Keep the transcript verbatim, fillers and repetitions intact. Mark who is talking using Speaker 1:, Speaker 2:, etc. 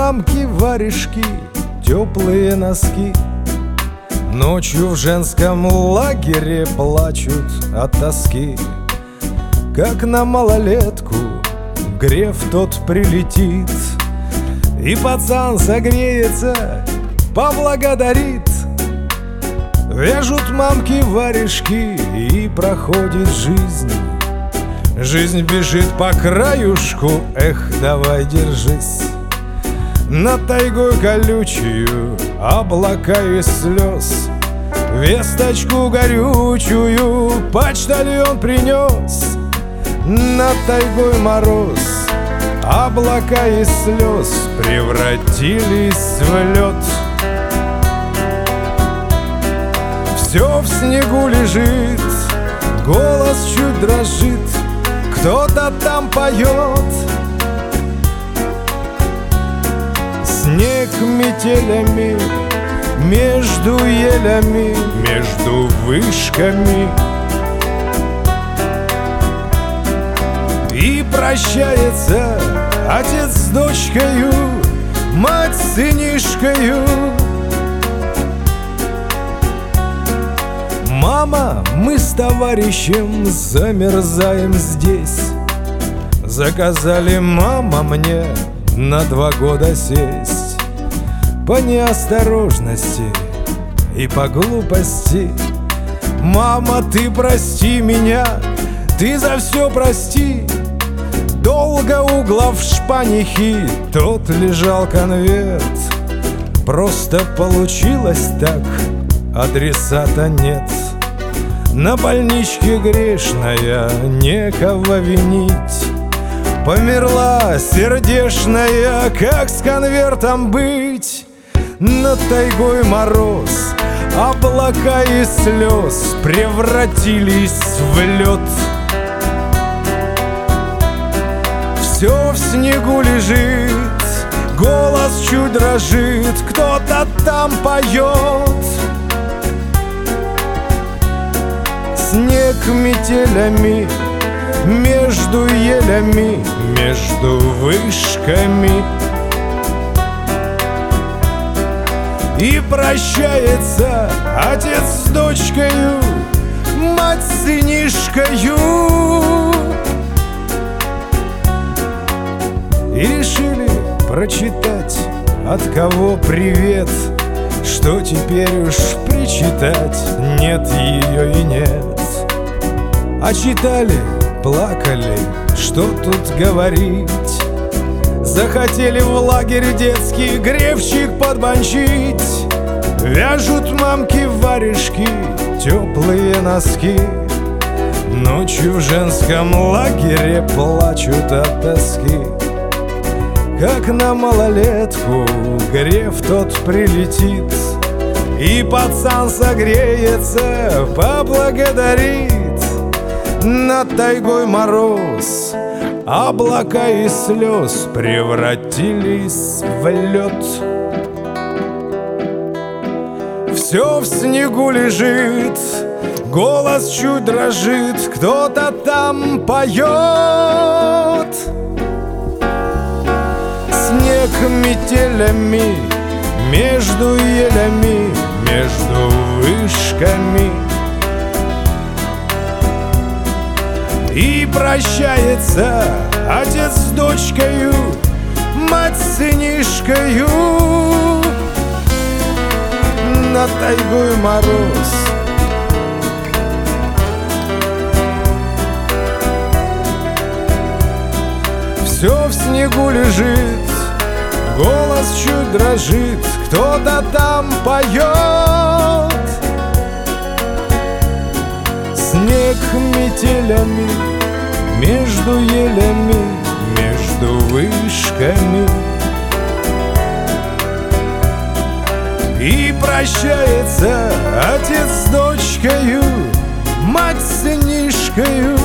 Speaker 1: мамки варежки, теплые носки. Ночью в женском лагере плачут от тоски. Как на малолетку греф тот прилетит, и пацан согреется, поблагодарит. Вяжут мамки варежки, и проходит жизнь. Жизнь бежит по краюшку, эх, давай держись. Над тайгой колючую облака из слез весточку горючую почтальон принес. Над тайгой мороз, облака из слез превратились в лед. Все в снегу лежит, голос чуть дрожит, кто-то там поет. Снег метелями между елями, между вышками. И прощается отец с дочкою, мать с сынишкою. Мама, мы с товарищем замерзаем здесь. Заказали, мама, мне на два года сесть. По неосторожности и по глупости. Мама, ты прости меня, ты за все прости. Долго углов шпанихи, тот лежал конверт. Просто получилось так, адресата нет. На больничке грешная, некого винить. Померла сердешная, как с конвертом быть? Над тайгой мороз, облака из слез превратились в лед. Все в снегу лежит, голос чуть дрожит, кто-то там поет. Снег метелями между елями, между вышками. И прощается отец с дочкою, мать с сынишкою. И решили прочитать, от кого привет, что теперь уж причитать нет ее и нет. А читали, плакали, что тут говорить. Захотели в лагерь детский грефчик подбанчить. Вяжут мамки варежки, теплые носки. Ночью в женском лагере плачут от тоски. Как на малолетку греф тот прилетит, и пацан согреется, поблагодарит. Над тайгой мороз, облака из слез превратились в лед. Все в снегу лежит, голос чуть дрожит, кто-то там поет. Снег метелями между елями, между вышками. И прощается отец с дочкою, мать с сынишкою. Над тайгой мороз, все в снегу лежит, голос чуть дрожит, кто-то там поет. Снег метелями между елями, между вышками. И прощается отец с дочкою, мать с сынишкою.